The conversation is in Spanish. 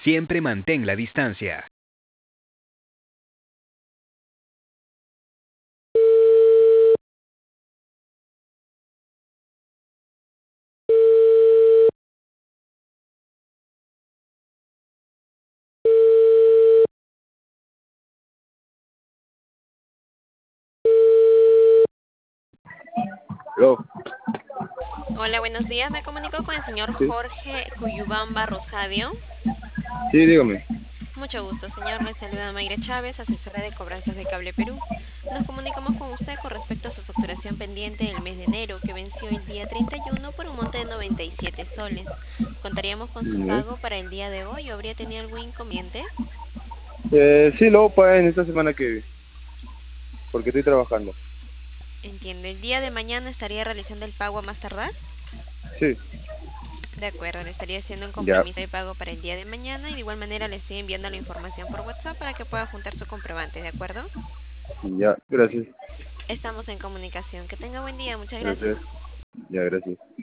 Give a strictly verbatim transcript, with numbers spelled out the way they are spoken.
Siempre mantén la distancia. Aló. Hola, buenos días. Me comunico con el señor Sí, Jorge Cuyubamba Rosadio. sí, dígame. Mucho gusto, señor. Le saluda Mayra Chávez, asesora de cobranzas de Cable Perú. Nos comunicamos con usted con respecto a su facturación pendiente del mes de enero, que venció el día treinta y uno por un monte de noventa y siete soles. ¿Contaríamos con su Ya. pago para el día de hoy o habría tenido algún inconveniente? Eh, sí, luego paguen esta semana que porque estoy trabajando. Entiendo. ¿El día de mañana estaría realizando el pago a más tardar? Sí, De acuerdo, le estaría haciendo un ya, compromiso de pago para el día de mañana y de igual manera le estoy enviando la información por WhatsApp para que pueda juntar su comprobante, ¿de acuerdo? ya, gracias, Estamos en comunicación. Que tenga buen día. Muchas gracias. gracias, ya, gracias.